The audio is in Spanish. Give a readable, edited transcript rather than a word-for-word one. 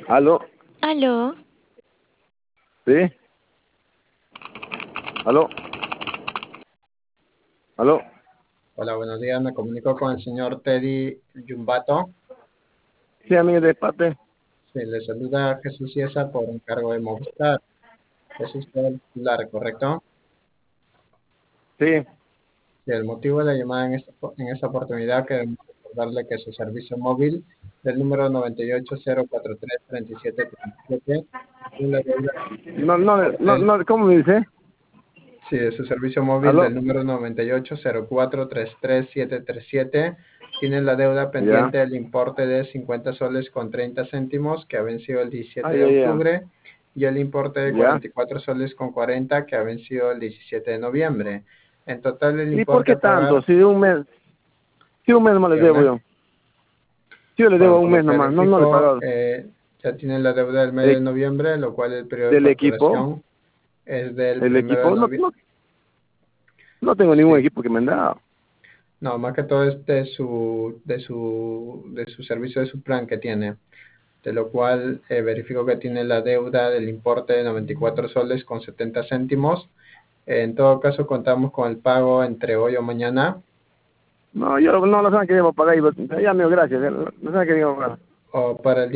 Aló, Aló, sí, aló, aló. Hola, buenos días. Me comunico con el señor Teddy Yumbato. Sí, amigo de parte. Se le saluda Jesús Ciesa por encargo de Movistar. Es usted el titular, ¿correcto? Sí, Sí, el motivo de la llamada en esta oportunidad queremos recordarle que su servicio móvil del número 9804333737 tiene la deuda. no, no, no, no, ¿cómo me dice? Sí, de su servicio móvil Aló, del número 9804333737 tiene la deuda ya, pendiente del importe de 50 soles con 30 céntimos que ha vencido el 17 de ya, octubre y el importe de ya. 44 soles con 40 que ha vencido el 17 de noviembre. En total el ¿Y por importe qué a tanto? pagar, Si un mes nomás le debo dígame, yo. Si yo le debo bueno, un por lo mes que nomás, no, no le he verifico, pagado. ya tiene la deuda del mes de Eh, noviembre, lo cual el periodo de del equipo, facturación es del el primero de equipo, no, noviembre. no, no tengo ningún Sí. equipo que me han dado. No, más que todo es de su servicio, de su plan que tiene, de lo cual verifico que tiene la deuda del importe de 94 soles con 70 céntimos. En todo caso, contamos con el pago entre hoy o mañana, No, yo no, la semana que debo pagar, ya amigo, gracias, la semana que debo pagar. o para el